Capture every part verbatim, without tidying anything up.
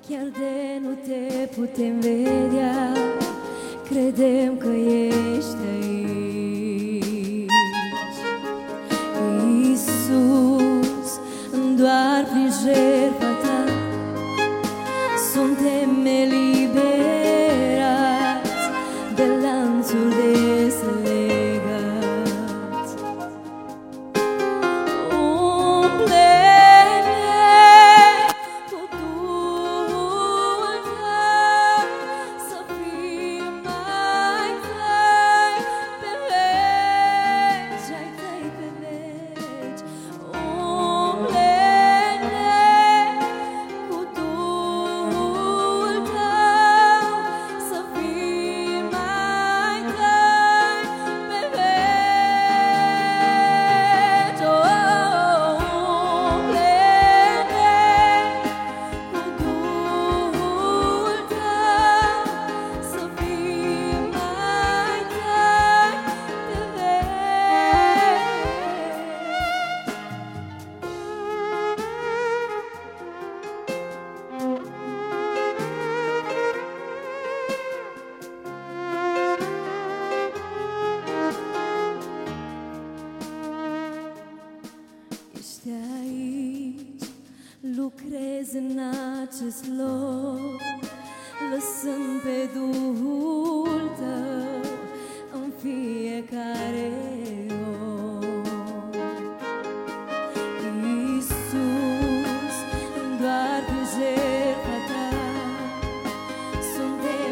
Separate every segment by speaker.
Speaker 1: chiar de nu te putem vedea, credem că ești aici. Iisus, doar prin jertfa ta suntem eliberați de lanțuri deslegați. Umple-ne cu Duhul tău, să fim mai tăi pe veci, ai tăi pe veci. Umple-ne cu Duhul tău, să fim mai tăi pe veci. Umple-ne cu Duhul tău, să fim mai tăi pe Ești aici, lucrezi în acest loc, lăsând pe Duhul tău în fiecare om. Iisus, doar prin jertfa ta suntem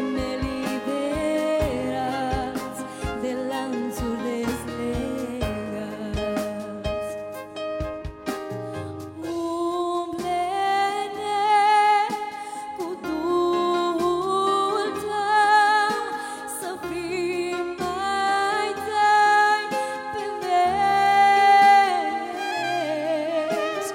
Speaker 1: eliberați de lanțuri deslegați. Umple-ne cu Duhul tău, să fim mai tăi pe veci.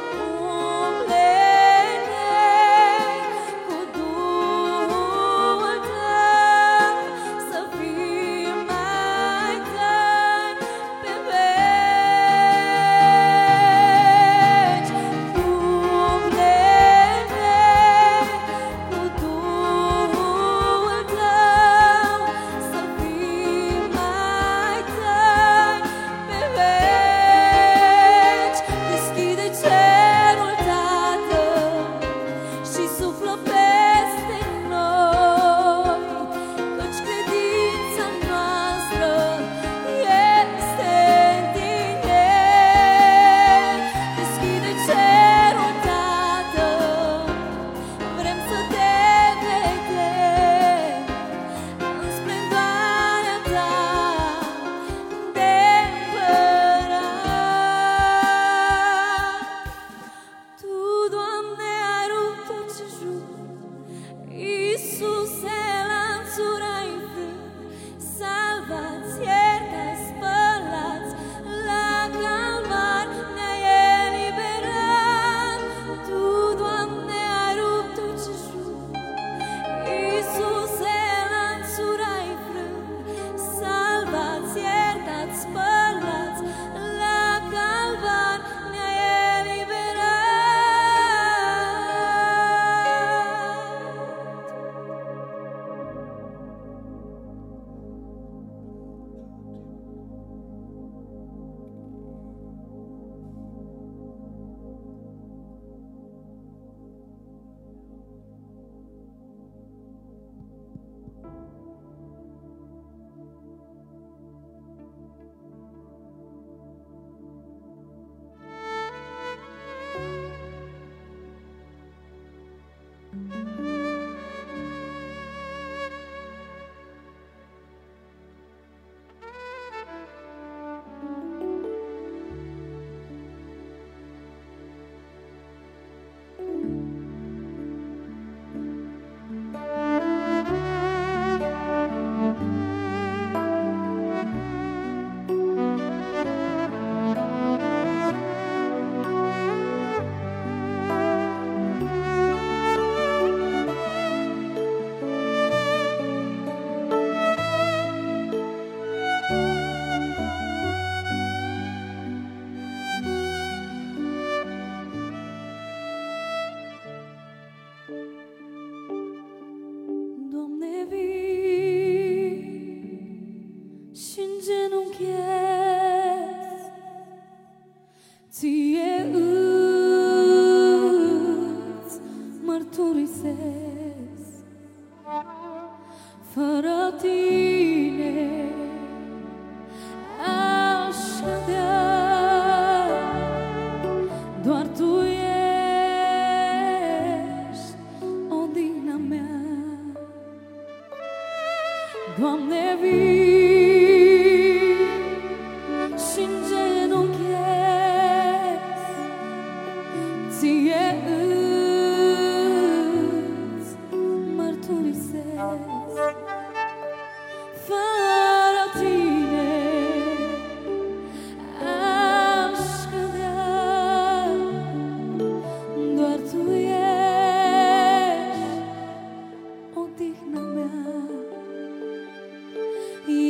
Speaker 1: Umple-ne cu Duhul tău, să fim mai tăi pe veci. Umple-ne cu Duhul tău, să fim mai tăi pe veci. Deschide cerul, Tată, și suflă peste noi, căci credința noastră este în tine. Deschide cerul, Tată, vrem să te vedem în splendoarea ta de împărat. Tu, Doamne, ai rupt tot ce jur, Iisuse, lanțuri ai înfrânt, salvați, iertați, spălați, la Calvar ne-ai eliberat. Tu, Doamne, ai rupt tot ce jur, Iisuse, lanțuri ai înfrânt, salvați, iertați, spălați, la Calvar ne-ai Doamne, vii și în genunchezi, Ție îți mărturisesc. Fără Tine aș cădea, doar Tu ești odihna mea.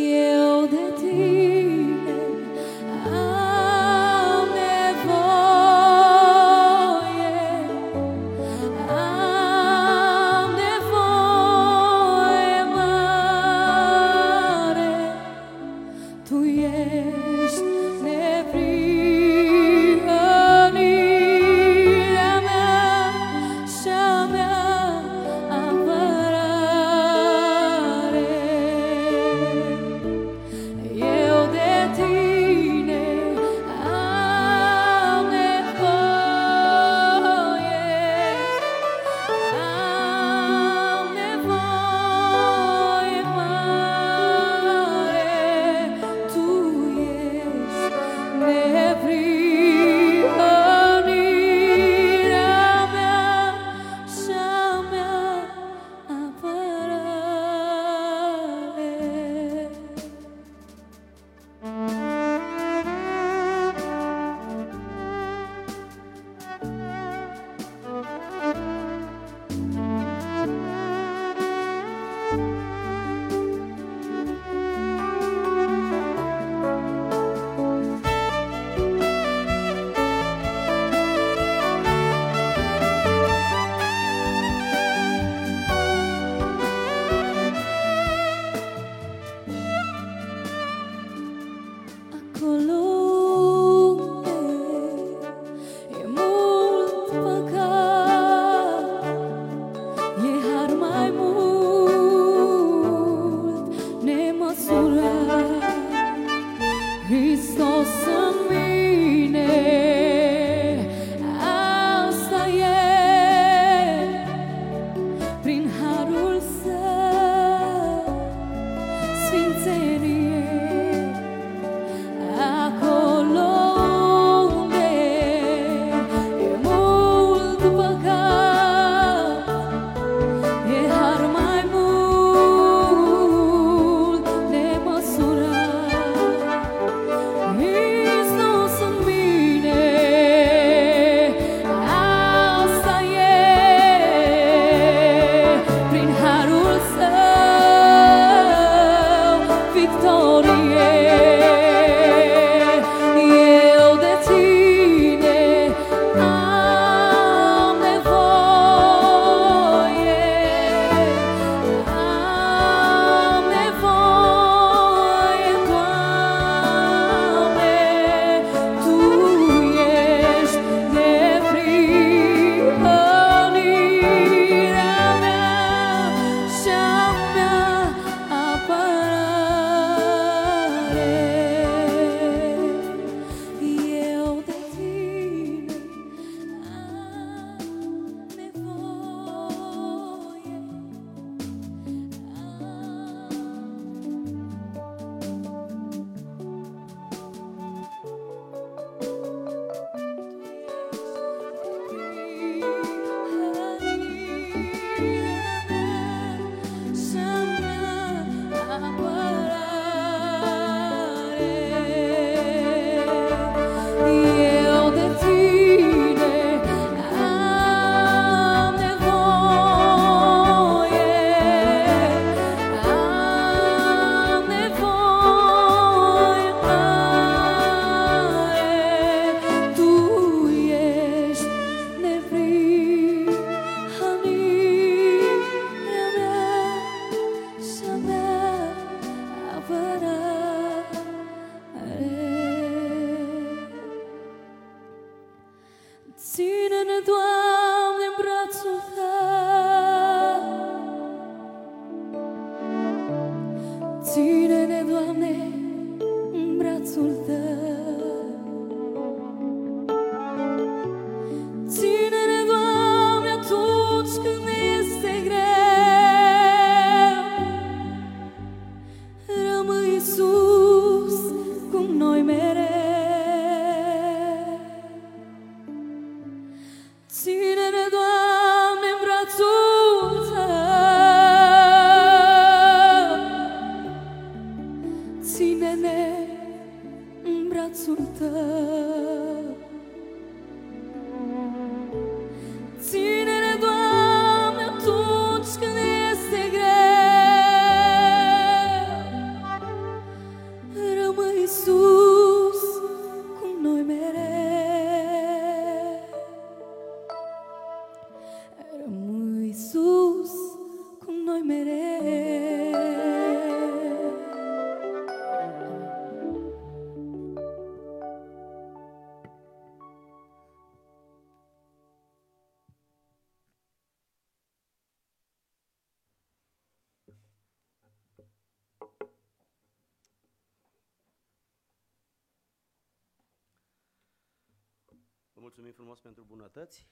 Speaker 2: Vă mulțumim frumos pentru bunătăți,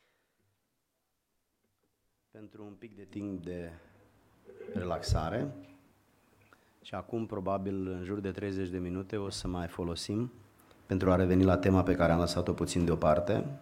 Speaker 2: pentru un pic de timp de relaxare și acum probabil în jur de treizeci de minute o să mai folosim pentru a reveni la tema pe care am lăsat-o puțin deoparte.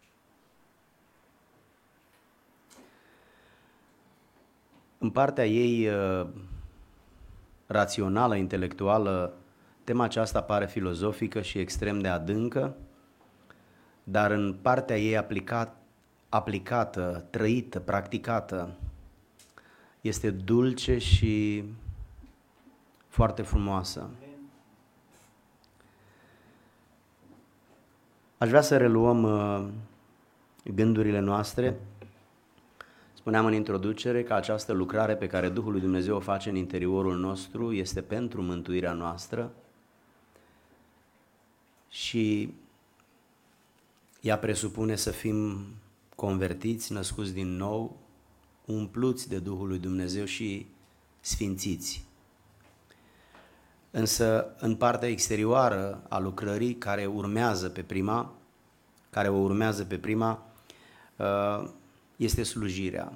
Speaker 2: În partea ei uh, rațională, intelectuală, tema aceasta pare filozofică și extrem de adâncă, dar în partea ei aplicat, aplicată, trăită, practicată, este dulce și foarte frumoasă. Aș vrea să reluăm uh, gândurile noastre. Spuneam în introducere că această lucrare pe care Duhul lui Dumnezeu o face în interiorul nostru este pentru mântuirea noastră și ea presupune să fim convertiți, născuți din nou, umpluți de Duhul lui Dumnezeu și sfințiți. Însă, în partea exterioară a lucrării, care urmează pe prima, care o urmează pe prima, este slujirea.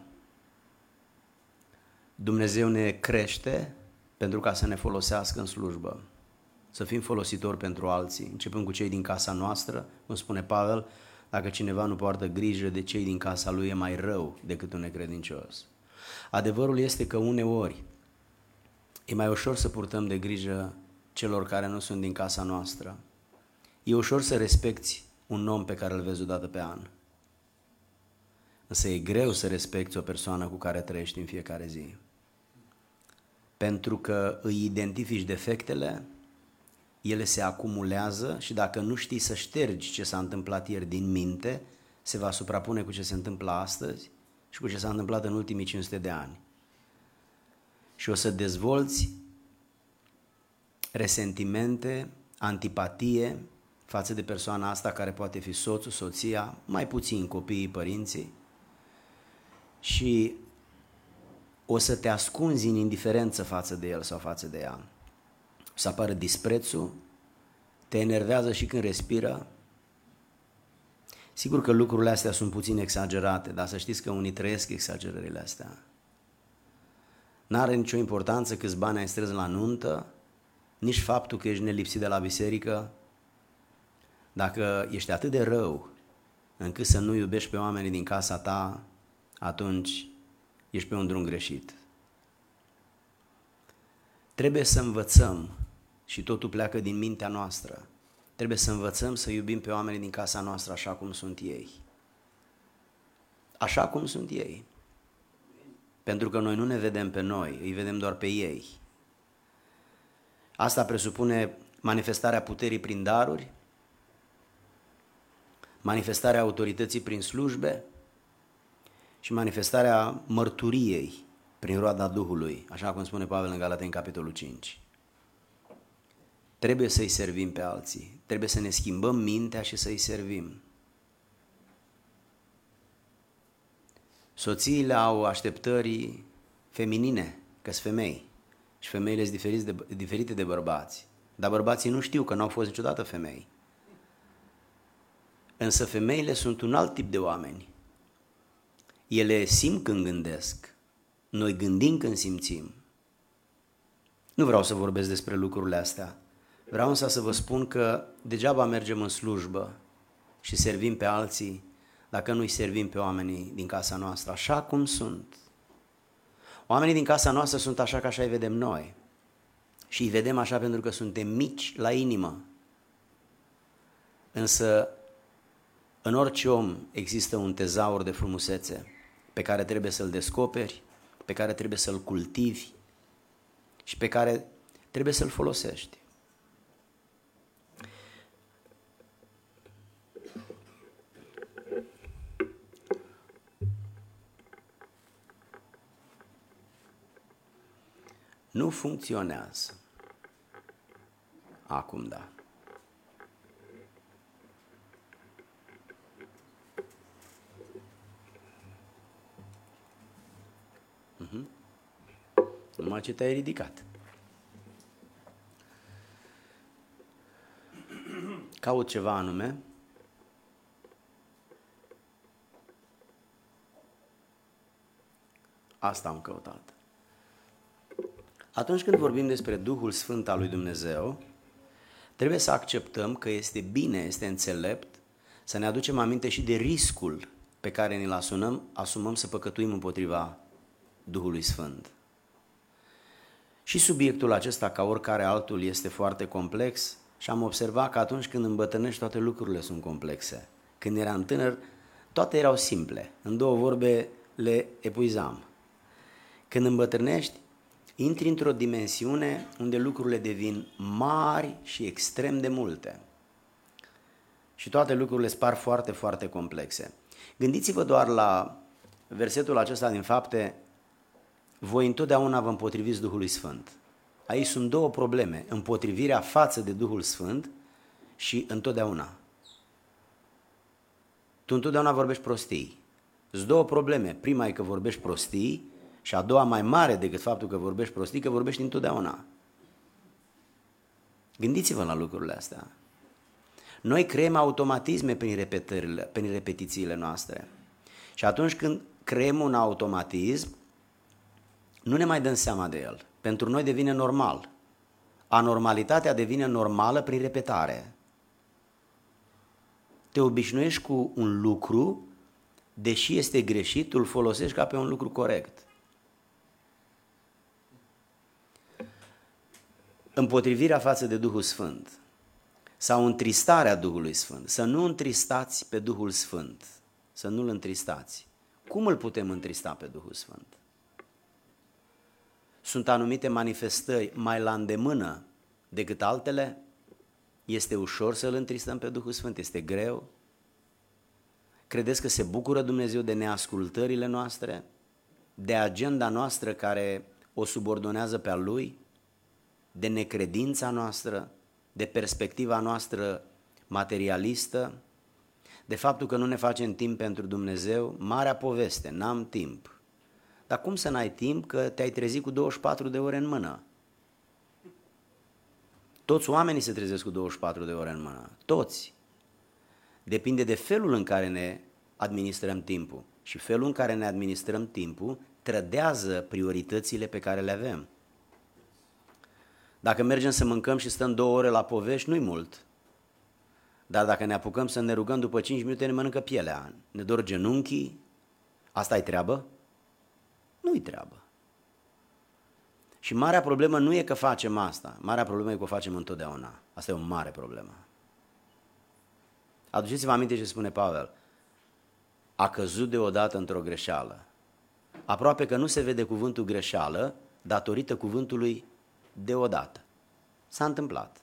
Speaker 2: Dumnezeu ne crește pentru ca să ne folosească în slujbă, să fim folositori pentru alții, începând cu cei din casa noastră, cum spune Pavel, dacă cineva nu poartă grijă de cei din casa lui, e mai rău decât un necredincios. Adevărul este că uneori e mai ușor să purtăm de grijă celor care nu sunt din casa noastră. E ușor să respecti un om pe care îl vezi odată pe an. Însă e greu să respecti o persoană cu care trăiești în fiecare zi. Pentru că îi identifici defectele, ele se acumulează și dacă nu știi să ștergi ce s-a întâmplat ieri din minte, se va suprapune cu ce se întâmplă astăzi și cu ce s-a întâmplat în ultimii cinci sute de ani. Și o să dezvolți resentimente, antipatie față de persoana asta care poate fi soțul, soția, mai puțin copiii, părinții, și o să te ascunzi în indiferență față de el sau față de ea. O să apară disprețul, te enervează și când respiră. Sigur că lucrurile astea sunt puțin exagerate, dar să știți că unii trăiesc exagerările astea. N-are nicio importanță câți bani ai strâns la nuntă, nici faptul că ești nelipsit de la biserică. Dacă ești atât de rău încât să nu iubești pe oamenii din casa ta, atunci ești pe un drum greșit. Trebuie să învățăm, și totul pleacă din mintea noastră, trebuie să învățăm să iubim pe oamenii din casa noastră așa cum sunt ei. Așa cum sunt ei. Pentru că noi nu ne vedem pe noi, îi vedem doar pe ei. Asta presupune manifestarea puterii prin daruri, manifestarea autorității prin slujbe și manifestarea mărturiei prin roada Duhului, așa cum spune Pavel în Galateni, capitolul cinci. Trebuie să-i servim pe alții, trebuie să ne schimbăm mintea și să-i servim. Soțiile au așteptări feminine, că-s femei, și femeile sunt diferite de bărbați, dar bărbații nu știu că n-au fost niciodată femei. Însă femeile sunt un alt tip de oameni. Ele simt când gândesc, noi gândim când simțim. Nu vreau să vorbesc despre lucrurile astea, vreau însă să vă spun că degeaba mergem în slujbă și servim pe alții dacă nu-i servim pe oamenii din casa noastră, așa cum sunt. Oamenii din casa noastră sunt așa ca așa îi vedem noi și îi vedem așa pentru că suntem mici la inimă. Însă în orice om există un tezaur de frumusețe pe care trebuie să-l descoperi, pe care trebuie să-l cultivi și pe care trebuie să-l folosești. Nu funcționează. Acum da. Uh-huh. Numai ce te-ai ridicat. Caut ceva anume. Asta am căutat. Atunci când vorbim despre Duhul Sfânt al lui Dumnezeu, trebuie să acceptăm că este bine, este înțelept să ne aducem aminte și de riscul pe care ne-l asumăm, asumăm să păcătuim împotriva Duhului Sfânt. Și subiectul acesta, ca oricare altul, este foarte complex și am observat că atunci când îmbătrânești, toate lucrurile sunt complexe. Când eram tânăr, toate erau simple. În două vorbe le epuizam. Când îmbătrânești, intri într-o dimensiune unde lucrurile devin mari și extrem de multe. Și toate lucrurile îți par foarte, foarte complexe. Gândiți-vă doar la versetul acesta din Fapte: voi întotdeauna vă împotriviți Duhului Sfânt. Aici sunt două probleme: împotrivirea față de Duhul Sfânt și întotdeauna. Tu întotdeauna vorbești prostii. Sunt două probleme. Prima e că vorbești prostii și a doua, mai mare decât faptul că vorbești prostii, că vorbești întotdeauna. Gândiți-vă la lucrurile astea. Noi creăm automatisme prin repetările, prin repetițiile noastre. Și atunci când creăm un automatism, nu ne mai dăm seama de el. Pentru noi devine normal. Anormalitatea devine normală prin repetare. Te obișnuiești cu un lucru, deși este greșit, tu îl folosești ca pe un lucru corect. Împotrivirea față de Duhul Sfânt sau întristarea Duhului Sfânt. Să nu întristați pe Duhul Sfânt, să nu-L întristați. Cum îl putem întrista pe Duhul Sfânt? Sunt anumite manifestări mai la îndemână decât altele? Este ușor să-L întristăm pe Duhul Sfânt? Este greu? Credeți că se bucură Dumnezeu de neascultările noastre? De agenda noastră care o subordonează pe a Lui? De necredința noastră? De perspectiva noastră materialistă? De faptul că nu ne facem timp pentru Dumnezeu? Marea poveste, n-am timp. Dar cum să n-ai timp că te-ai trezit cu douăzeci și patru de ore în mână? Toți oamenii se trezesc cu douăzeci și patru de ore în mână. Toți. Depinde de felul în care ne administrăm timpul. Și felul în care ne administrăm timpul trădează prioritățile pe care le avem. Dacă mergem să mâncăm și stăm două ore la povești, nu-i mult. Dar dacă ne apucăm să ne rugăm, după cinci minute ne mănâncă pielea, ne dor genunchii, asta-i treabă? Nu-i treabă. Și marea problemă nu e că facem asta, marea problemă e că o facem întotdeauna. Asta e o mare problemă. Aduceți-vă aminte ce spune Pavel: a căzut deodată într-o greșeală. Aproape că nu se vede cuvântul greșeală datorită cuvântului deodată. S-a întâmplat.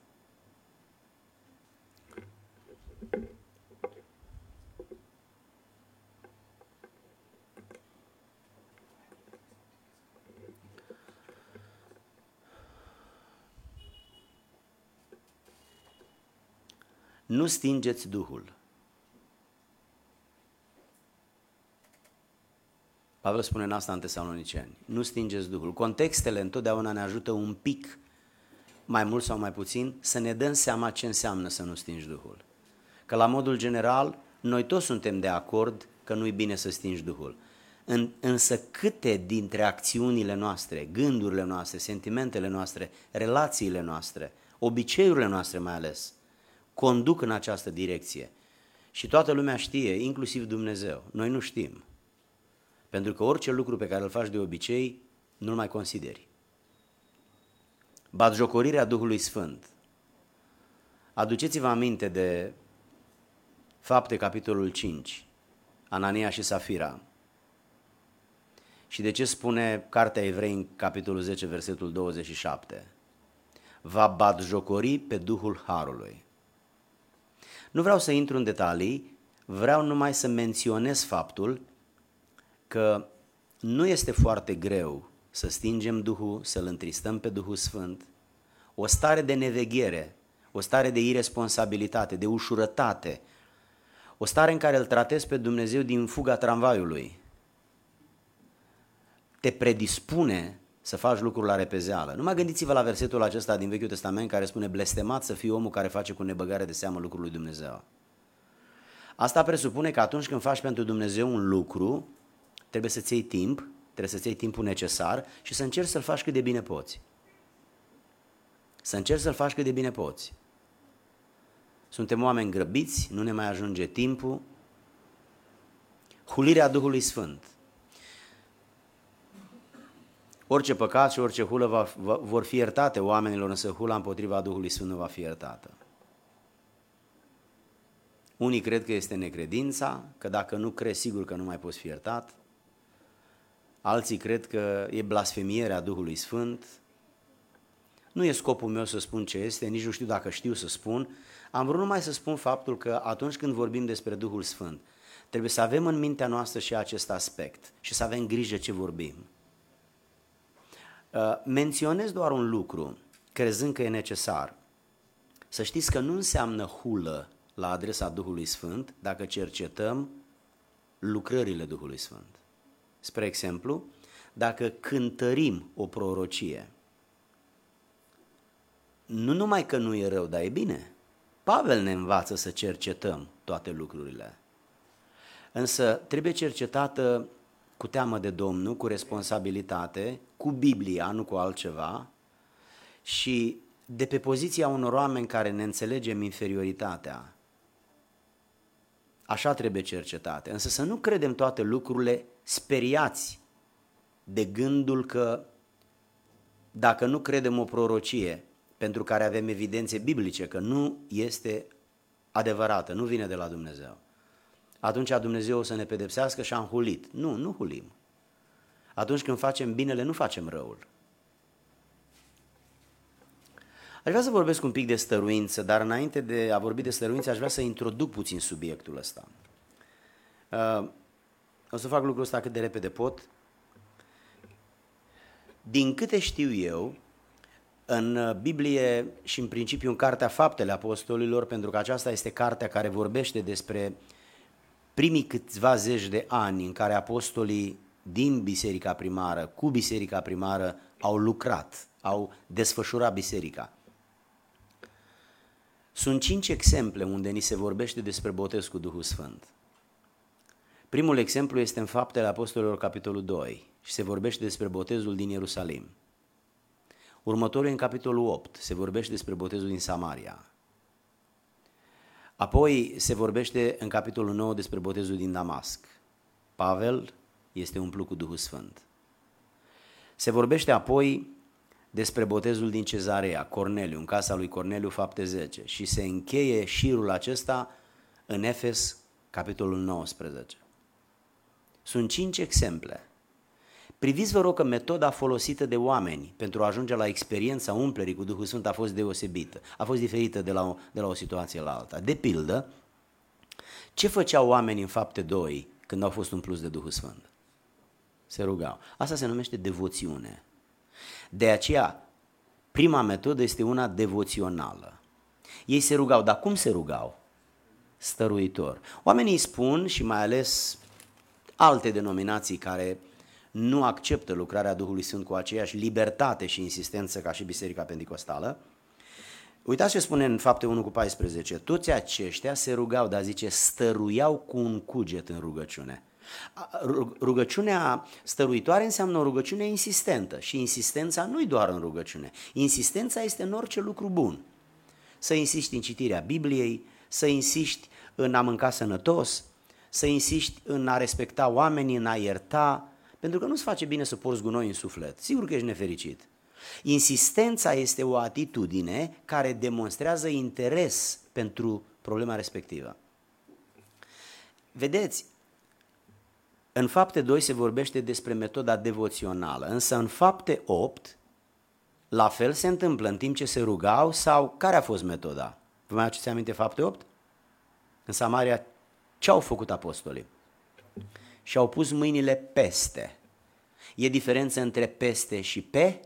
Speaker 2: Nu stingeți Duhul. Pavel spune în asta în Tesaloniceni. Nu stingeți Duhul. Contextele întotdeauna ne ajută un pic, mai mult sau mai puțin, să ne dăm seama ce înseamnă să nu stingi Duhul. Că la modul general, noi toți suntem de acord că nu-i bine să stingi Duhul. În, însă câte dintre acțiunile noastre, gândurile noastre, sentimentele noastre, relațiile noastre, obiceiurile noastre mai ales, conduc în această direcție? Și toată lumea știe, inclusiv Dumnezeu. Noi nu știm. Pentru că orice lucru pe care îl faci de obicei, nu-l mai consideri. Batjocorirea Duhului Sfânt. Aduceți-vă aminte de Fapte, capitolul cinci, Anania și Safira. Și de ce spune Cartea Evrei în capitolul zece, versetul douăzeci și șapte? Va batjocori pe Duhul Harului. Nu vreau să intru în detalii, vreau numai să menționez faptul că nu este foarte greu să stingem Duhul, să-L întristăm pe Duhul Sfânt. O stare de neveghere, o stare de iresponsabilitate, de ușurătate, o stare în care îl tratezi pe Dumnezeu din fuga tramvaiului, te predispune să faci lucruri la repezeală. Numai gândiți-vă la versetul acesta din Vechiul Testament care spune: blestemat să fie omul care face cu nebăgare de seamă lucrul lui Dumnezeu. Asta presupune că atunci când faci pentru Dumnezeu un lucru, trebuie să-ți iei timp, trebuie să-ți iei timpul necesar și să încerci să-l faci cât de bine poți. Să încerci să-l faci cât de bine poți. Suntem oameni grăbiți, nu ne mai ajunge timpul. Hulirea Duhului Sfânt. Orice păcat și orice hulă va, va, vor fi iertate oamenilor, însă hula împotriva Duhului Sfânt nu va fi iertată. Unii cred că este necredința, că dacă nu crezi, sigur că nu mai poți fi iertat. Alții cred că e blasfemierea Duhului Sfânt. Nu e scopul meu să spun ce este, nici nu știu dacă știu să spun. Am vrut numai să spun faptul că atunci când vorbim despre Duhul Sfânt, trebuie să avem în mintea noastră și acest aspect și să avem grijă ce vorbim. Menționez doar un lucru, crezând că e necesar. Să știți că nu înseamnă hulă la adresa Duhului Sfânt dacă cercetăm lucrările Duhului Sfânt. Spre exemplu, dacă cântărim o prorocie, nu numai că nu e rău, dar e bine. Pavel ne învață să cercetăm toate lucrurile. Însă trebuie cercetată cu teamă de Domnul, cu responsabilitate, cu Biblia, nu cu altceva, și de pe poziția unor oameni care ne înțelegem inferioritatea. Așa trebuie cercetate. Însă să nu credem toate lucrurile speriați de gândul că dacă nu credem o prorocie pentru care avem evidențe biblice că nu este adevărată, nu vine de la Dumnezeu, atunci Dumnezeu o să ne pedepsească și am hulit. Nu, nu hulim. Atunci când facem binele, nu facem răul. Aș vrea să vorbesc un pic de stăruință, dar înainte de a vorbi de stăruință, aș vrea să introduc puțin subiectul ăsta. O să fac lucrul ăsta cât de repede pot. Din câte știu eu, în Biblie și în principiu în Cartea Faptele Apostolilor, pentru că aceasta este cartea care vorbește despre primii câțiva zeci de ani în care apostolii din biserica primară, cu biserica primară, au lucrat, au desfășurat biserica. Sunt cinci exemple unde ni se vorbește despre botez cu Duhul Sfânt. Primul exemplu este în Faptele Apostolilor, capitolul doi, și se vorbește despre botezul din Ierusalim. Următorul în capitolul opt, se vorbește despre botezul din Samaria. Apoi se vorbește în capitolul nouă despre botezul din Damasc. Pavel este umplut cu Duhul Sfânt. Se vorbește apoi despre botezul din Cezarea, Corneliu, în casa lui Corneliu, Fapte zece, și se încheie șirul acesta în Efes, capitolul nouăsprezece. Sunt cinci exemple. Priviți, vă rog, că metoda folosită de oameni pentru a ajunge la experiența umplerii cu Duhul Sfânt a fost deosebită, a fost diferită de la o, de la o situație la alta. De pildă, ce făceau oamenii în Fapte doi când au fost umpluți de Duhul Sfânt? Se rugau. Asta se numește devoțiune. De aceea, prima metodă este una devoțională. Ei se rugau, dar cum se rugau? Stăruitor. Oamenii spun, și mai ales alte denominații care nu acceptă lucrarea Duhului Sfânt cu aceeași libertate și insistență ca și Biserica Penticostală. Uitați ce spune în Fapte unu cu paisprezece. Toți aceștia se rugau, dar zice, stăruiau cu un cuget în rugăciune. Rugăciunea stăruitoare înseamnă o rugăciune insistentă și insistența nu-i doar în rugăciune. Insistența este în orice lucru bun. Să insiști în citirea Bibliei, să insiști în a mânca sănătos, să insiști în a respecta oamenii, în a ierta, pentru că nu-ți face bine să porți gunoi în suflet. Sigur că ești nefericit. Insistența este o atitudine care demonstrează interes pentru problema respectivă. Vedeți, în Fapte doi se vorbește despre metoda devoțională, însă în Fapte opt, la fel se întâmplă în timp ce se rugau, sau care a fost metoda? Vă mai aduceți aminte Fapte opt? În Samaria, ce au făcut apostolii? Și-au pus mâinile peste. E diferență între peste și pe?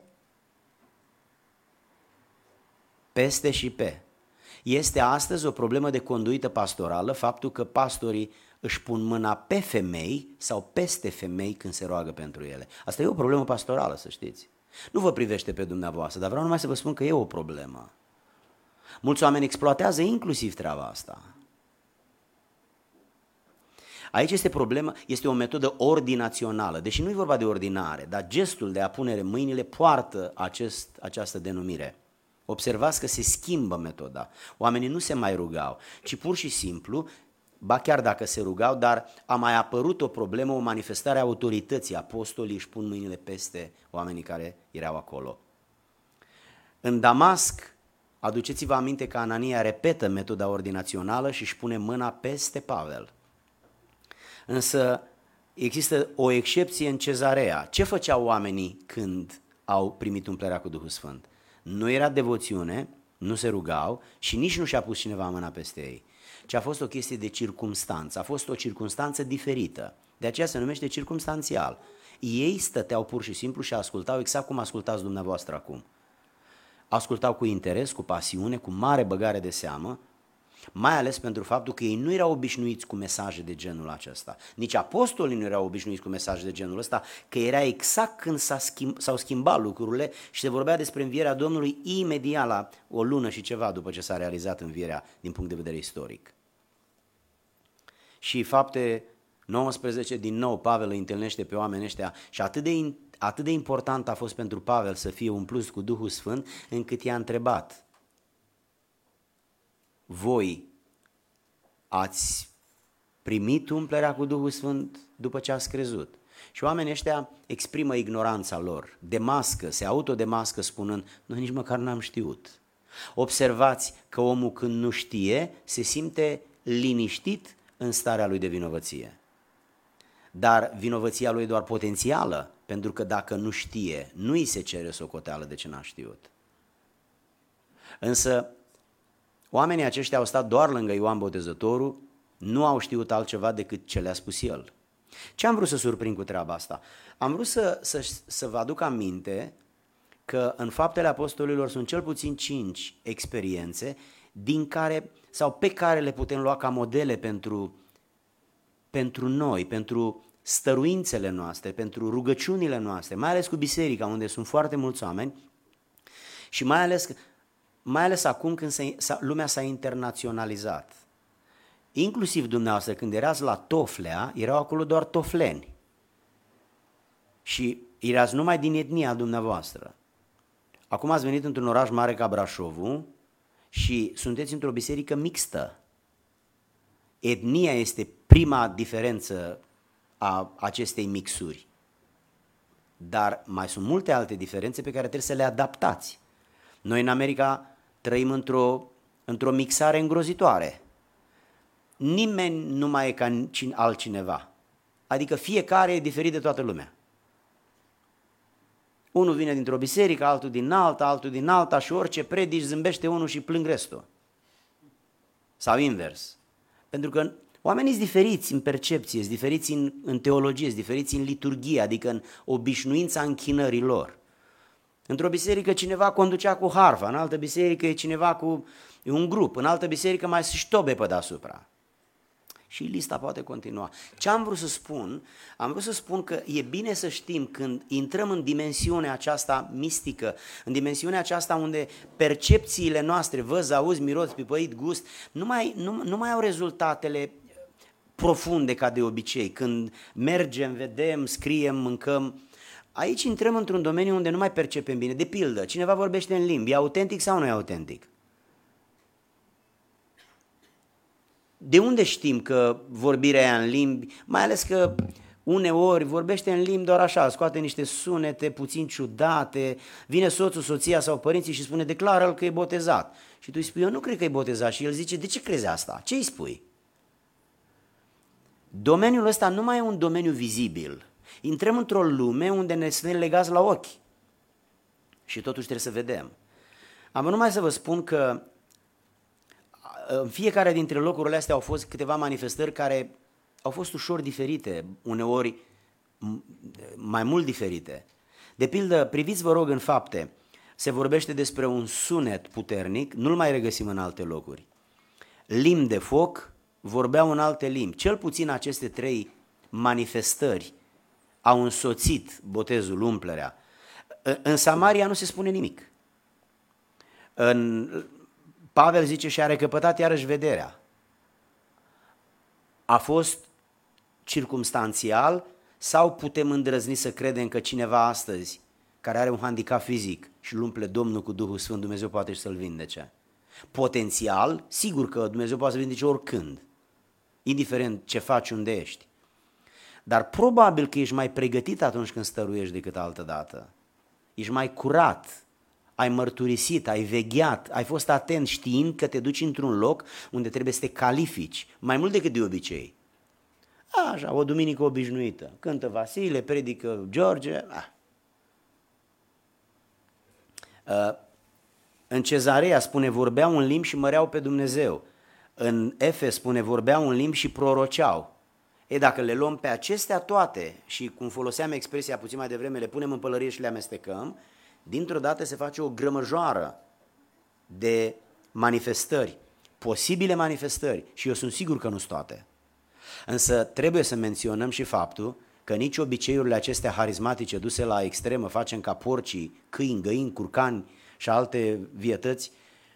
Speaker 2: Peste și pe. Este astăzi o problemă de conduită pastorală faptul că pastorii își pun mâna pe femei sau peste femei când se roagă pentru ele. Asta e o problemă pastorală, să știți. Nu vă privește pe dumneavoastră, dar vreau numai să vă spun că e o problemă. Mulți oameni exploatează inclusiv treaba asta. Aici este problemă, este o metodă ordinațională, deși nu e vorba de ordinare, dar gestul de a pune mâinile poartă acest, această denumire. Observați că se schimbă metoda. Oamenii nu se mai rugau, ci pur și simplu, ba chiar dacă se rugau, dar a mai apărut o problemă, o manifestare a autorității. Apostolii își pun mâinile peste oamenii care erau acolo. În Damasc, aduceți-vă aminte că Anania repetă metoda ordinațională și își pune mâna peste Pavel. Însă există o excepție în Cezarea. Ce făceau oamenii când au primit umplerea cu Duhul Sfânt? Nu era devoțiune, nu se rugau și nici nu și-a pus cineva mâna peste ei, ci a fost o chestie de circumstanță, a fost o circumstanță diferită. De aceea se numește circumstanțial. Ei stăteau pur și simplu și ascultau exact cum ascultați dumneavoastră acum. Ascultau cu interes, cu pasiune, cu mare băgare de seamă, mai ales pentru faptul că ei nu erau obișnuiți cu mesaje de genul acesta. Nici apostolii nu erau obișnuiți cu mesaje de genul ăsta, că era exact când s-a schimb, s-au schimbat lucrurile și se vorbea despre învierea Domnului imediat la o lună și ceva după ce s-a realizat învierea din punct de vedere istoric. Și Fapte nouăsprezece, din nou, Pavel îi întâlnește pe oamenii ăștia și atât de, atât de important a fost pentru Pavel să fie umplus cu Duhul Sfânt, încât i-a întrebat: voi ați primit umplerea cu Duhul Sfânt după ce ați crezut? Și oamenii ăștia exprimă ignoranța lor, demască, se autodemască spunând: noi nici măcar n-am știut. Observați că omul când nu știe se simte liniștit în starea lui de vinovăție. Dar vinovăția lui e doar potențială, pentru că dacă nu știe, nu îi se cere socoteală de ce n-a știut. Însă oamenii aceștia au stat doar lângă Ioan Botezătorul, nu au știut altceva decât ce le-a spus el. Ce am vrut să surprind cu treaba asta? Am vrut să, să, să vă aduc aminte că în Faptele Apostolilor sunt cel puțin cinci experiențe din care, sau pe care le putem lua ca modele pentru, pentru noi, pentru stăruințele noastre, pentru rugăciunile noastre, mai ales cu biserica, unde sunt foarte mulți oameni și mai ales, mai ales acum când se, lumea s-a internaționalizat. Inclusiv dumneavoastră, când erați la Toflea, erau acolo doar tofleni și erați numai din etnia dumneavoastră. Acum ați venit într-un oraș mare ca Brașovul și sunteți într-o biserică mixtă. Etnia este prima diferență a acestei mixuri, dar mai sunt multe alte diferențe pe care trebuie să le adaptați. Noi în America trăim într-o, într-o mixare îngrozitoare. Nimeni nu mai e ca altcineva, adică fiecare e diferit de toată lumea. Unul vine dintr-o biserică, altul din alta, altul din alta și orice predici zâmbește unul și plâng restul. Sau invers. Pentru că oamenii sunt diferiți în percepție, sunt diferiți în, în teologie, sunt diferiți în liturghie, adică în obișnuința închinării lor. Într-o biserică cineva conducea cu harfa, în altă biserică e cineva cu e un grup, în altă biserică mai se ștobe pe deasupra. Și lista poate continua. Ce am vrut să spun? Am vrut să spun că e bine să știm când intrăm în dimensiunea aceasta mistică, în dimensiunea aceasta unde percepțiile noastre, văz, auzi, miros, pipăit, gust, nu mai, nu, nu mai au rezultatele profunde ca de obicei. Când mergem, vedem, scriem, mâncăm, aici intrăm într-un domeniu unde nu mai percepem bine. De pildă, cineva vorbește în limbi, e autentic sau nu e autentic? De unde știm că vorbirea aia în limbi, mai ales că uneori vorbește în limbi doar așa, scoate niște sunete puțin ciudate, vine soțul, soția sau părinții și spune: declară-l că e botezat. Și tu îi spui: eu nu cred că e botezat. Și el zice: de ce crezi asta? Ce îi spui? Domeniul ăsta nu mai e un domeniu vizibil. Intrăm într-o lume unde ne suntem legați la ochi și totuși trebuie să vedem. Am numai să vă spun că în fiecare dintre locurile astea au fost câteva manifestări care au fost ușor diferite, uneori mai mult diferite. De pildă, priviți vă rog în Fapte, se vorbește despre un sunet puternic, nu-l mai regăsim în alte locuri. Limbi de foc vorbeau în alte limbi. Cel puțin aceste trei manifestări au însoțit botezul, umplerea. În Samaria nu se spune nimic. În Pavel zice și a recăpătat iarăși vederea. A fost circumstanțial sau putem îndrăzni să credem că cineva astăzi care are un handicap fizic și îl umple Domnul cu Duhul Sfânt, Dumnezeu poate și să-l vindece? Potențial, sigur că Dumnezeu poate să vindece oricând, indiferent ce faci, unde ești. Dar probabil că ești mai pregătit atunci când stăruiești decât altă dată. Ești mai curat, ai mărturisit, ai vegheat, ai fost atent știind că te duci într-un loc unde trebuie să te califici, mai mult decât de obicei. Așa, o duminică obișnuită, cântă Vasile, predică George. Ah. În Cezarea spune vorbeau în limbi și măreau pe Dumnezeu. În Efes spune vorbeau în limbi și proroceau. E, dacă le luăm pe acestea toate și cum foloseam expresia puțin mai devreme, le punem în pălărie și le amestecăm, dintr-o dată se face o grămăjoară de manifestări, posibile manifestări, și eu sunt sigur că nu sunt toate. Însă trebuie să menționăm și faptul că nici obiceiurile acestea harismatice duse la extremă, facem ca porcii, câini, găini, curcani și alte vietăți,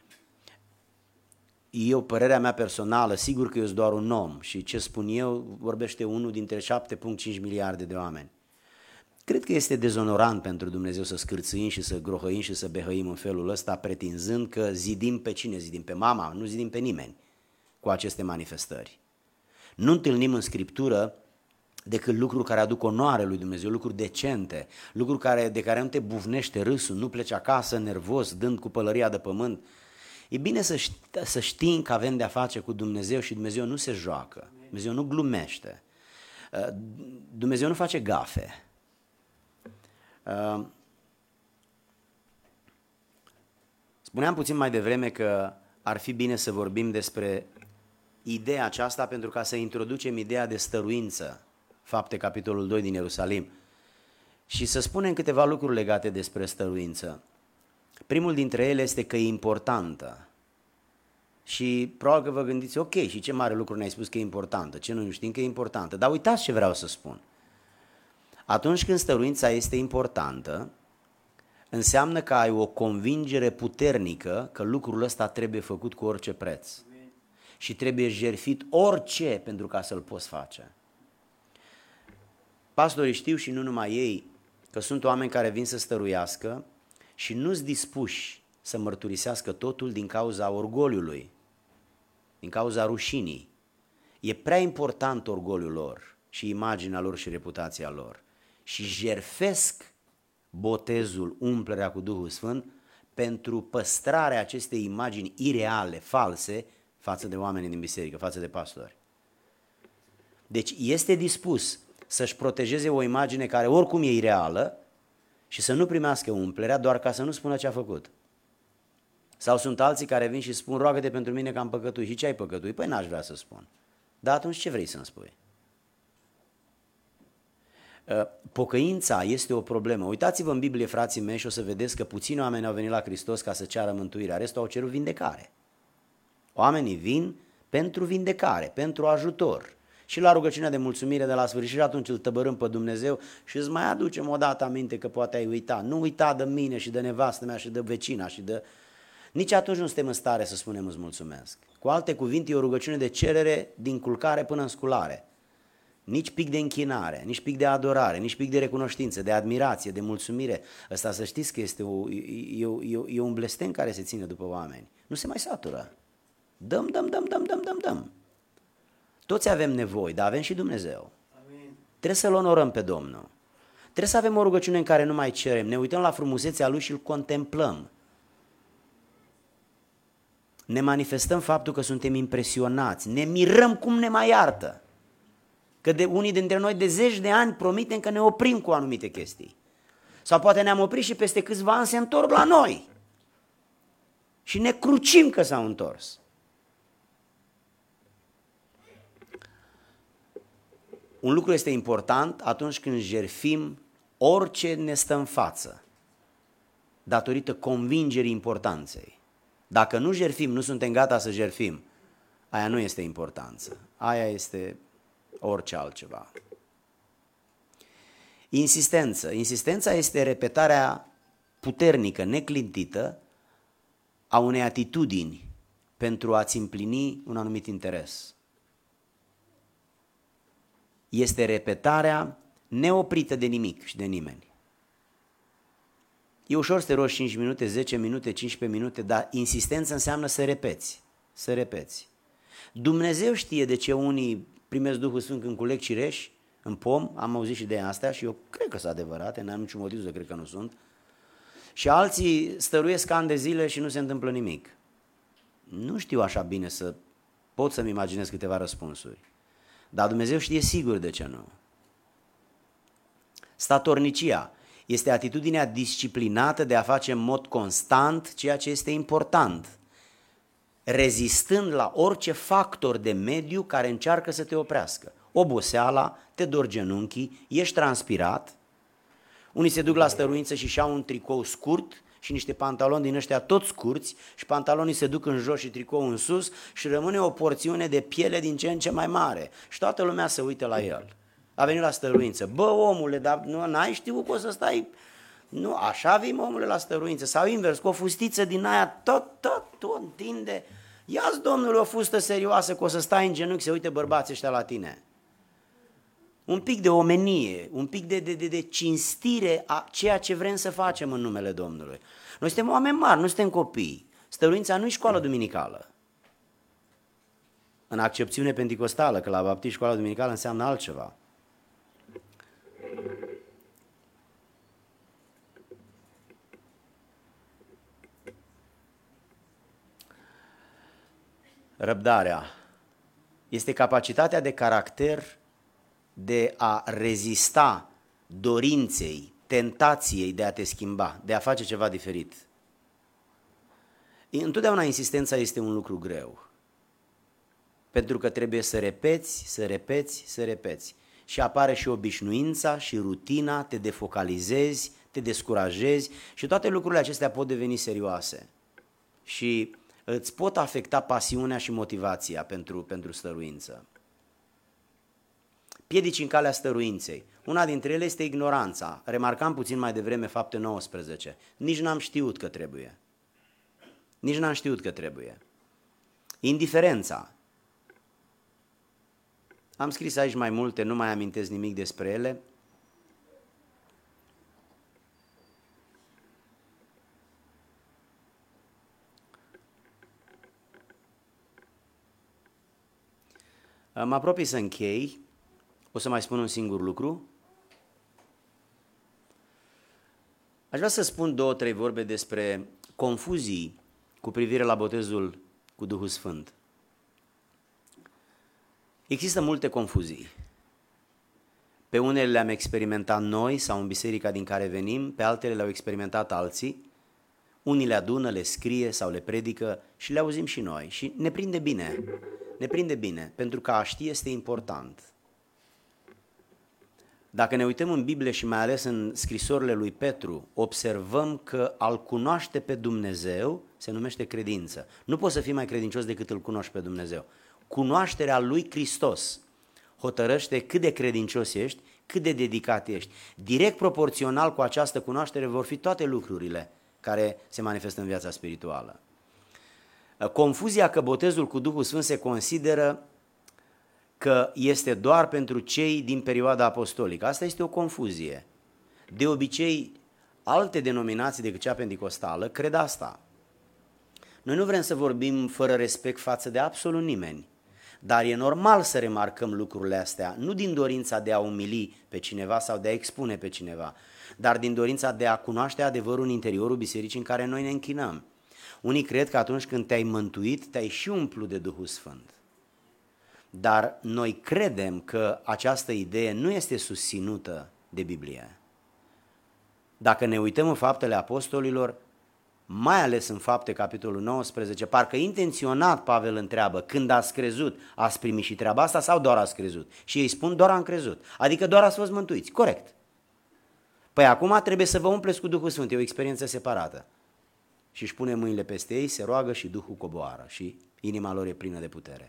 Speaker 2: eu, părerea mea personală, sigur că eu sunt doar un om și ce spun eu vorbește unul dintre șapte virgulă cinci miliarde de oameni. Cred că este dezonorant pentru Dumnezeu să scârțâim și să grohăim și să behăim în felul ăsta, pretinzând că zidim pe cine? Zidim pe mama, nu zidim pe nimeni cu aceste manifestări. Nu întâlnim în Scriptură decât lucruri care aduc onoare lui Dumnezeu, lucruri decente, lucruri care, de care nu te bufnește râsul, nu pleci acasă nervos, dând cu pălăria de pământ. E bine să, ști, să știm că avem de-a face cu Dumnezeu și Dumnezeu nu se joacă, Dumnezeu nu glumește, Dumnezeu nu face gafe. Spuneam puțin mai devreme că ar fi bine să vorbim despre ideea aceasta pentru ca să introducem ideea de stăruință, Fapte, capitolul doi din Ierusalim, și să spunem câteva lucruri legate despre stăruință. Primul dintre ele este că e importantă și probabil că vă gândiți, ok, și ce mare lucru ne-ai spus că e importantă, ce nu știm că e importantă, dar uitați ce vreau să spun. Atunci când stăruința este importantă, înseamnă că ai o convingere puternică că lucrul ăsta trebuie făcut cu orice preț. Amin. Și trebuie jertfit orice pentru ca să-l poți face. Pastorii știu și nu numai ei că sunt oameni care vin să stăruiască și nu-s dispuși să mărturisească totul din cauza orgoliului, din cauza rușinii. E prea important orgoliul lor și imaginea lor și reputația lor. Și jertfesc botezul, umplerea cu Duhul Sfânt pentru păstrarea acestei imagini ireale, false, față de oamenii din biserică, față de pastori. Deci este dispus să-și protejeze o imagine care oricum e ireală și să nu primească umplerea doar ca să nu spună ce a făcut. Sau sunt alții care vin și spun, roagă-te pentru mine că am păcătuit. Și ce ai păcătuit? Păi n-aș vrea să spun. Dar atunci ce vrei să-mi spui? Pocăința este o problemă. Uitați-vă în Biblie, frații mei, și o să vedeți că puțini oameni au venit la Hristos ca să ceară mântuirea, restul au cerut vindecare. Oamenii vin pentru vindecare, pentru ajutor. Și la rugăciunea de mulțumire de la sfârșit și atunci îl tăbărâm pe Dumnezeu și îți mai aducem o dată aminte că poate ai uitat. Nu uita de mine și de nevastă mea și de vecina și de... Nici atunci nu suntem în stare să spunem îți mulțumesc. Cu alte cuvinte, e o rugăciune de cerere din culcare până în sculare. Nici pic de închinare, nici pic de adorare, nici pic de recunoștință, de admirație, de mulțumire. Ăsta să știți că este o, e, e, e un blestem care se ține după oameni. Nu se mai satură. Dăm, dăm, dăm, dăm, dăm, dăm, dăm. Toți avem nevoi, dar avem și Dumnezeu. Amin. Trebuie să-L onorăm pe Domnul. Trebuie să avem o rugăciune în care nu mai cerem, ne uităm la frumusețea Lui și îl contemplăm. Ne manifestăm faptul că suntem impresionați, ne mirăm cum ne mai iartă. Că de unii dintre noi de zeci de ani promitem că ne oprim cu anumite chestii. Sau poate ne-am oprit și peste câțiva ani se întorc la noi. Și ne crucim că s-au întors. Un lucru este important atunci când jertfim orice ne stă în față, datorită convingerii importanței. Dacă nu jertfim, nu suntem gata să jertfim, aia nu este importanță, aia este orice altceva. Insistență. Insistența este repetarea puternică, neclintită a unei atitudini pentru a-ți împlini un anumit interes. este repetarea neoprită de nimic și de nimeni. E ușor să te rogi cinci minute, zece minute, cincisprezece minute, dar insistență înseamnă să repeți, să repeți. Dumnezeu știe de ce unii primesc Duhul Sfânt când culeg cireși în pom, am auzit și de astea și eu cred că sunt adevărate, n-am niciun motiv să cred că nu sunt. Și alții stăruiesc ani de zile și nu se întâmplă nimic. Nu știu așa bine să pot să-mi imaginez câteva răspunsuri, dar Dumnezeu știe sigur de ce nu. Statornicia este atitudinea disciplinată de a face în mod constant ceea ce este important, rezistând la orice factor de mediu care încearcă să te oprească. Oboseala, te dor genunchii, ești transpirat, unii se duc la stăruință și și-au un tricou scurt și niște pantaloni din ăștia tot scurți și pantalonii se duc în jos și tricou în sus și rămâne o porțiune de piele din ce în ce mai mare și toată lumea se uită la el. A venit la stăruință, bă omule, dar nu n-ai știut că o să stai, nu, așa vii omule la stăruință, sau invers, cu o fustiță din aia tot, tot, tot întinde, ia-ți domnule o fustă serioasă că o să stai în genunchi, se uite bărbații ăștia la tine. Un pic de omenie, un pic de, de, de, de cinstire a ceea ce vrem să facem în numele Domnului. Noi suntem oameni mari, nu suntem copii. Stăruința nu e școală duminicală. În accepțiune penticostală, că la baptiști școala duminicală înseamnă altceva. Răbdarea este capacitatea de caracter de a rezista dorinței, tentației de a te schimba, de a face ceva diferit. Întotdeauna insistența este un lucru greu, pentru că trebuie să repeți, să repeți, să repeți. Și apare și obișnuința și rutina, te defocalizezi, te descurajezi și toate lucrurile acestea pot deveni serioase și îți pot afecta pasiunea și motivația pentru, pentru stăruință. Piedici în calea stăruinței. Una dintre ele este ignoranța. Remarcam puțin mai devreme Fapte nouăsprezece. Nici n-am știut că trebuie. Nici n-am știut că trebuie. Indiferența. Am scris aici mai multe, nu mai amintesc nimic despre ele. Mă apropii să închei. O să mai spun un singur lucru. Aș vrea să spun două, trei vorbe despre confuzii cu privire la botezul cu Duhul Sfânt. Există multe confuzii. Pe unele le-am experimentat noi sau în biserica din care venim, pe altele le-au experimentat alții. Unii le adună, le scrie sau le predică și le auzim și noi. Și ne prinde bine, ne prinde bine, pentru că a ști este important. Dacă ne uităm în Biblie și mai ales în scrisorile lui Petru, observăm că a-L cunoaște pe Dumnezeu se numește credință. Nu poți să fii mai credincios decât îl cunoști pe Dumnezeu. Cunoașterea lui Hristos hotărăște cât de credincios ești, cât de dedicat ești. Direct proporțional cu această cunoaștere vor fi toate lucrurile care se manifestă în viața spirituală. Confuzia că botezul cu Duhul Sfânt se consideră că este doar pentru cei din perioada apostolică. Asta este o confuzie. De obicei, alte denominații decât cea penticostală cred asta. Noi nu vrem să vorbim fără respect față de absolut nimeni, dar e normal să remarcăm lucrurile astea, nu din dorința de a umili pe cineva sau de a expune pe cineva, dar din dorința de a cunoaște adevărul în interiorul bisericii în care noi ne închinăm. Unii cred că atunci când te-ai mântuit, te-ai și umplut de Duhul Sfânt. Dar noi credem că această idee nu este susținută de Biblie. Dacă ne uităm în Faptele Apostolilor, mai ales în Fapte, capitolul nouăsprezece, parcă intenționat Pavel întreabă, când ați crezut, ați primit și treaba asta sau doar ați crezut? Și ei spun, doar am crezut, adică doar ați fost mântuiți, corect. Păi acum trebuie să vă umpleți cu Duhul Sfânt, e o experiență separată. Și își pune mâinile peste ei, se roagă și Duhul coboară și inima lor e plină de putere.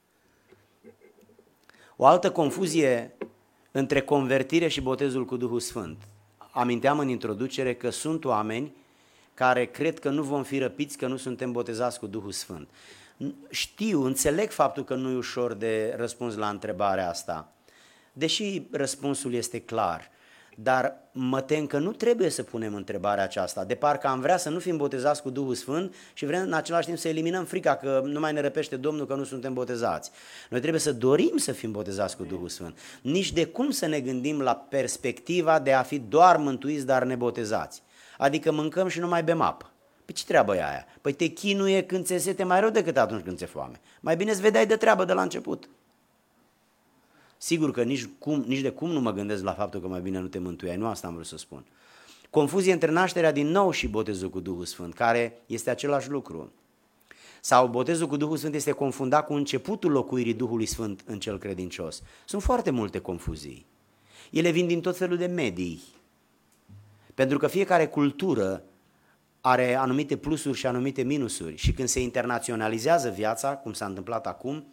Speaker 2: O altă confuzie între convertire și botezul cu Duhul Sfânt. Aminteam în introducere că sunt oameni care cred că nu vom fi răpiți, că nu suntem botezați cu Duhul Sfânt. Știu, înțeleg faptul că nu e ușor de răspuns la întrebarea asta, Deși răspunsul este clar, dar mă tem că nu trebuie să punem întrebarea aceasta, de parcă am vrea să nu fim botezați cu Duhul Sfânt și vrem în același timp să eliminăm frica că nu mai ne răpește Domnul că nu suntem botezați. Noi trebuie să dorim să fim botezați cu Duhul Sfânt. Nici de cum să ne gândim la perspectiva de a fi doar mântuiți, dar nebotezați. Adică mâncăm și nu mai bem apă. Păi ce treabă e aia? Păi te chinuie când ți-e sete mai rău decât atunci când ți-e foame. Mai bine îți vedeai de treabă de la început. Sigur că nici, cum, nici de cum nu mă gândesc la faptul că mai bine nu te mântuiai, nu asta am vrut să spun. Confuzie între nașterea din nou și botezul cu Duhul Sfânt, care este același lucru. Sau botezul cu Duhul Sfânt este confundat cu începutul locuirii Duhului Sfânt în cel credincios. Sunt foarte multe confuzii. Ele vin din tot felul de medii. Pentru că fiecare cultură are anumite plusuri și anumite minusuri și când se internaționalizează viața, cum s-a întâmplat acum,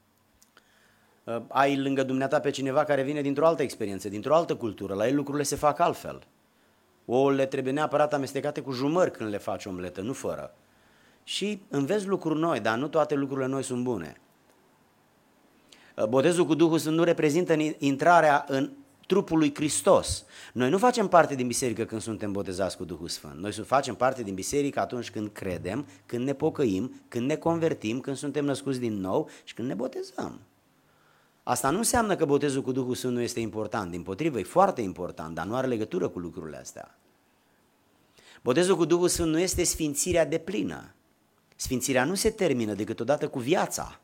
Speaker 2: ai lângă dumneata pe cineva care vine dintr-o altă experiență, dintr-o altă cultură, la el lucrurile se fac altfel. Ouăle trebuie neapărat amestecate cu jumări când le faci omletă, nu fără. Și înveți lucruri noi, dar nu toate lucrurile noi sunt bune. Botezul cu Duhul Sfânt nu reprezintă intrarea în trupul lui Hristos. Noi nu facem parte din biserică când suntem botezați cu Duhul Sfânt. Noi facem parte din biserică atunci când credem, când ne pocăim, când ne convertim, când suntem născuți din nou și când ne botezăm. Asta nu înseamnă că botezul cu Duhul Sfânt nu este important, dimpotrivă, e foarte important, dar nu are legătură cu lucrurile astea. Botezul cu Duhul Sfânt nu este sfințirea deplină. Sfințirea nu se termină decât odată cu viața.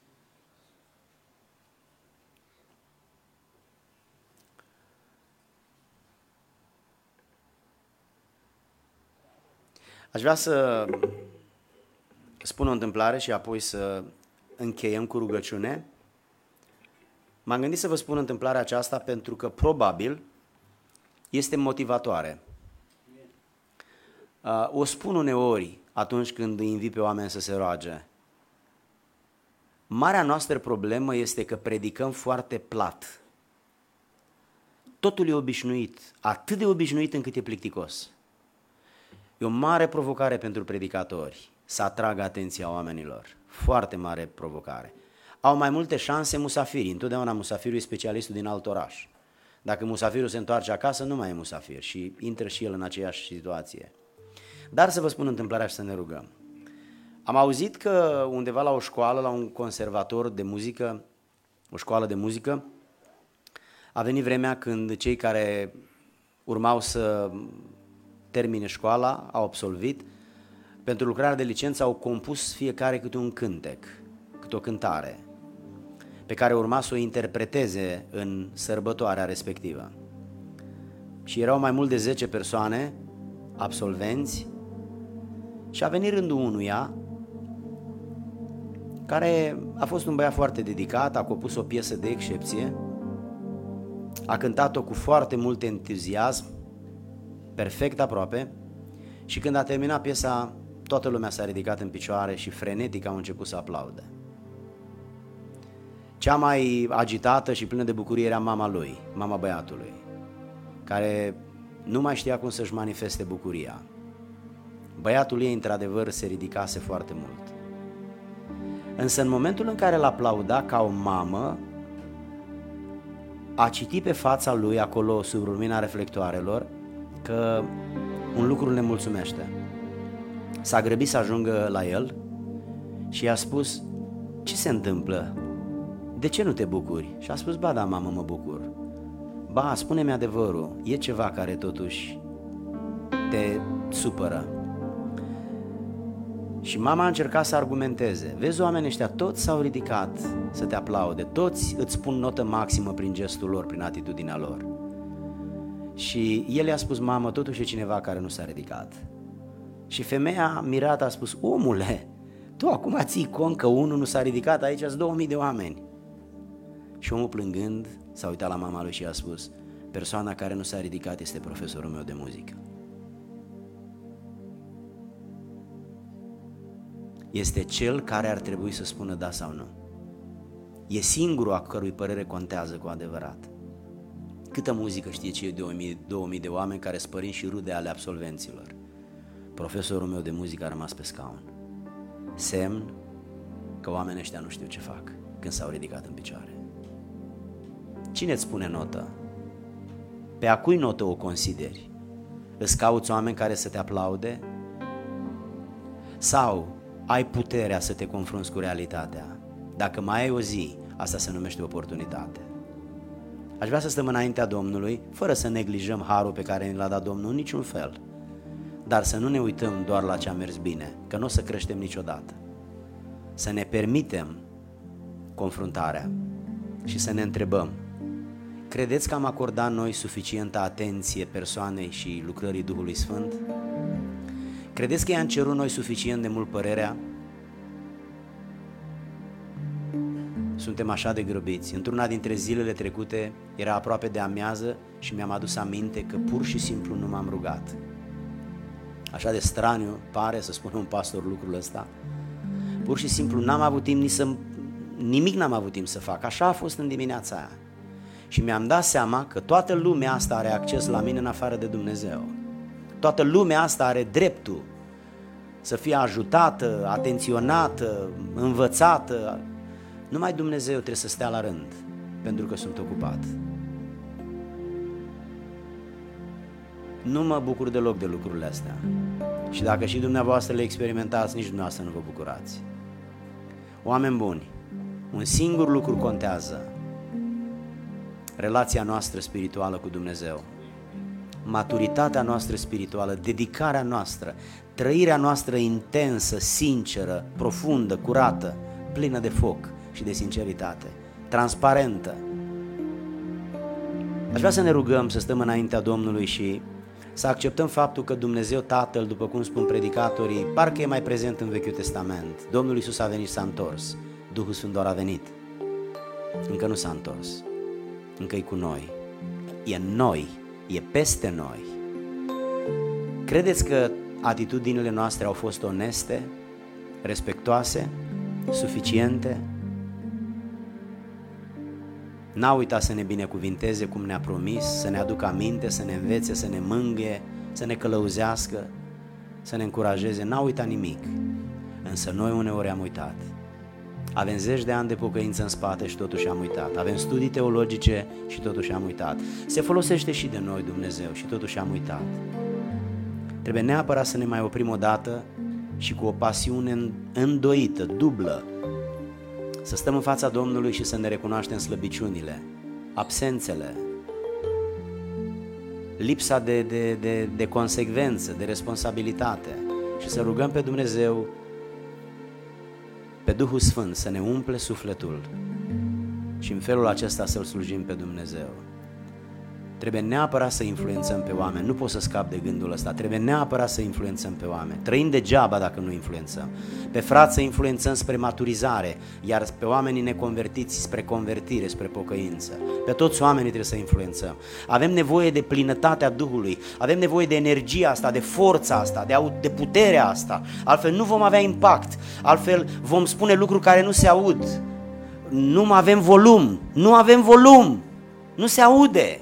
Speaker 2: Aș vrea să spun o întâmplare și apoi să încheiem cu rugăciune. M-am gândit să vă spun întâmplarea aceasta pentru că probabil este motivatoare. O spun uneori atunci când îi invit pe oameni să se roage. Marea noastră problemă este că predicăm foarte plat. Totul e obișnuit, atât de obișnuit încât e plicticos. E o mare provocare pentru predicatori să atragă atenția oamenilor. Foarte mare provocare. Au mai multe șanse musafirii. Întotdeauna musafirul e specialistul din alt oraș. Dacă musafirul se întoarce acasă, nu mai e musafir și intră și el în aceeași situație. Dar să vă spun întâmplarea și să ne rugăm. Am auzit că undeva la o școală, la un conservator de muzică, o școală de muzică, a venit vremea când cei care urmau să termine școala, au absolvit, pentru lucrarea de licență au compus fiecare câte un cântec, câte o cântare, pe care urma să o interpreteze în sărbătoarea respectivă. Și erau mai mult de zece persoane, absolvenți, și a venit rândul unuia, care a fost un băiat foarte dedicat, a compus o piesă de excepție, a cântat-o cu foarte mult entuziasm, perfect aproape, și când a terminat piesa, toată lumea s-a ridicat în picioare și frenetic au început să aplaude. Cea mai agitată și plină de bucurie era mama lui, mama băiatului, care nu mai știa cum să-și manifeste bucuria. Băiatul ei, într-adevăr, se ridicase foarte mult. Însă în momentul în care l-aplauda ca o mamă, a citit pe fața lui, acolo sub lumina reflectoarelor, că un lucru ne mulțumește. S-a grăbit să ajungă la el și i-a spus: ce se întâmplă? De ce nu te bucuri? Și a spus: ba da, mamă, mă bucur. Ba, spune-mi adevărul, e ceva care totuși te supără. Și mama a încercat să argumenteze. Vezi, oamenii ăștia toți s-au ridicat să te aplaude, toți îți spun notă maximă prin gestul lor, prin atitudinea lor. Și el i-a spus: mamă, totuși e cineva care nu s-a ridicat. Și femeia mirată a spus: omule, tu acum ții cont că unul nu s-a ridicat, aici sunt două mii de oameni. Și omul, plângând, s-a uitat la mama lui și i-a spus: persoana care nu s-a ridicat este profesorul meu de muzică. Este cel care ar trebui să spună da sau nu. E singurul a cărui părere contează cu adevărat. Câtă muzică știe cei două mii de oameni care sunt părinți și rude ale absolvenților? Profesorul meu de muzică a rămas pe scaun. Semn că oamenii ăștia nu știu ce fac când s-au ridicat în picioare. Cine îți spune notă? Pe a cui notă o consideri? Îți cauți oameni care să te aplaude? Sau ai puterea să te confrunți cu realitatea? Dacă mai ai o zi, asta se numește oportunitate. Aș vrea să stăm înaintea Domnului, fără să neglijăm harul pe care ne l-a dat Domnul în niciun fel, dar să nu ne uităm doar la ce a mers bine, că nu o să creștem niciodată. Să ne permitem confruntarea și să ne întrebăm: credeți că am acordat noi suficientă atenție persoanei și lucrării Duhului Sfânt? Credeți că i-am cerut noi suficient de mult părerea? Suntem așa de grăbiți. Într-una dintre zilele trecute era aproape de amiază și mi-am adus aminte că pur și simplu nu m-am rugat. Așa de straniu pare să spună un pastor lucrul ăsta. Pur și simplu n-am avut timp nici să, nimic n-am avut timp să fac. Așa a fost în dimineața aia. Și mi-am dat seama că toată lumea asta are acces la mine în afară de Dumnezeu. Toată lumea asta are dreptul să fie ajutată, atenționată, învățată. Numai Dumnezeu trebuie să stea la rând, pentru că sunt ocupat. Nu mă bucur deloc de lucrurile astea. Și dacă și dumneavoastră le experimentați, nici dumneavoastră nu vă bucurați. Oameni buni, un singur lucru contează: relația noastră spirituală cu Dumnezeu, maturitatea noastră spirituală, dedicarea noastră, trăirea noastră intensă, sinceră, profundă, curată, plină de foc și de sinceritate, transparentă. Aș vrea să ne rugăm să stăm înaintea Domnului și să acceptăm faptul că Dumnezeu Tatăl, după cum spun predicatorii, parcă e mai prezent în Vechiul Testament. Domnul Iisus a venit și s-a întors, Duhul Sfânt doar a venit, încă nu s-a întors, încă e cu noi, e în noi, e peste noi. Credeți că atitudinile noastre au fost oneste, respectoase, suficiente? N-a uitat să ne binecuvinteze cum ne-a promis, să ne aducă aminte, să ne învețe, să ne mângâie, să ne călăuzească, să ne încurajeze. N-a uitat nimic, însă noi uneori am uitat. Avem zeci de ani de pocăință în spate și totuși am uitat. Avem studii teologice și totuși am uitat. Se folosește și de noi Dumnezeu și totuși am uitat. Trebuie neapărat să ne mai oprim o dată și cu o pasiune îndoită, dublă, să stăm în fața Domnului și să ne recunoaștem slăbiciunile, absențele, lipsa de, de, de, de consecvență, de responsabilitate și să rugăm pe Dumnezeu, pe Duhul Sfânt, să ne umple sufletul și în felul acesta să-L slujim pe Dumnezeu. Trebuie neapărat să influențăm pe oameni, nu poți să scapi de gândul ăsta, trebuie neapărat să influențăm pe oameni. Trăim degeaba dacă nu influențăm. Pe frați să influențăm spre maturizare, iar pe oamenii neconvertiți spre convertire, spre pocăință. Pe toți oamenii trebuie să influențăm. Avem nevoie de plinătatea Duhului, avem nevoie de energia asta, de forța asta, de, de puterea asta, altfel nu vom avea impact, altfel vom spune lucruri care nu se aud. Nu avem volum, nu avem volum, nu se aude.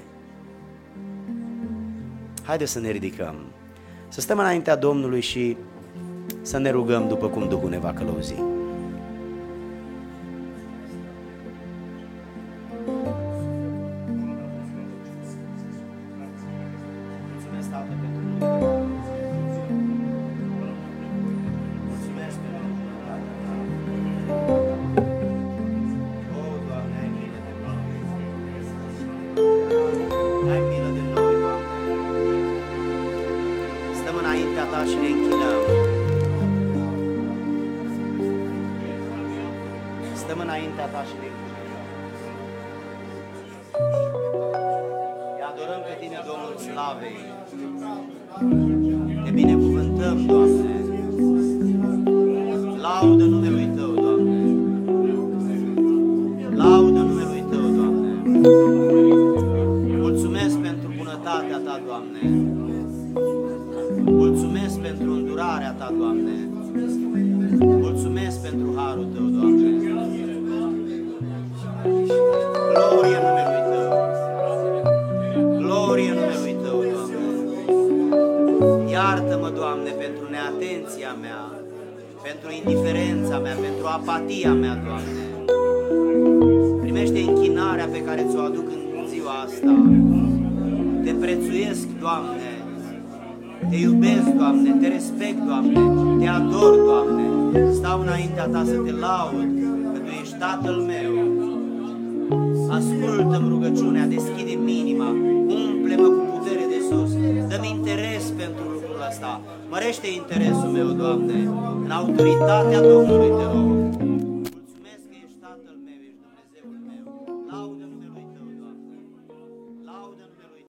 Speaker 2: Haideți să ne ridicăm, să stăm înaintea Domnului și să ne rugăm după cum Duhul ne va călăuzi. Mulțumesc, Tată, pentru mulțumesc pentru o, Doamne, ai milă de noi. Ai milă de noi, Doamne. Stăm înaintea Ta și ne închinăm. Stăm înaintea Ta și ne închinăm. Te adorăm pe Tine, Domnul Slavei. Te binecuvântăm, Doamne. Laudă numelui Tău, Doamne. Laudă numelui Tău, Doamne. Mulțumesc pentru bunătatea Ta, Doamne. Mulțumesc pentru îndurarea Ta, Doamne. Mulțumesc pentru harul Tău, Doamne. Glorie numelui Tău. Glorie numelui Tău, Doamne. Iartă-mă, Doamne, pentru neatenția mea, pentru indiferența mea, pentru apatia mea, Doamne. Primește închinarea pe care ți-o aduc în ziua asta. Te prețuiesc, Doamne, te iubesc, Doamne, te respect, Doamne, te ador, Doamne. Stau înaintea Ta să te laud, că Tu ești Tatăl meu. Ascultă-mi rugăciunea, deschide-mi inima, umple-mă cu putere de sus, dă-mi interes pentru lucrul ăsta, mărește interesul meu, Doamne, în autoritatea Domnului te rog.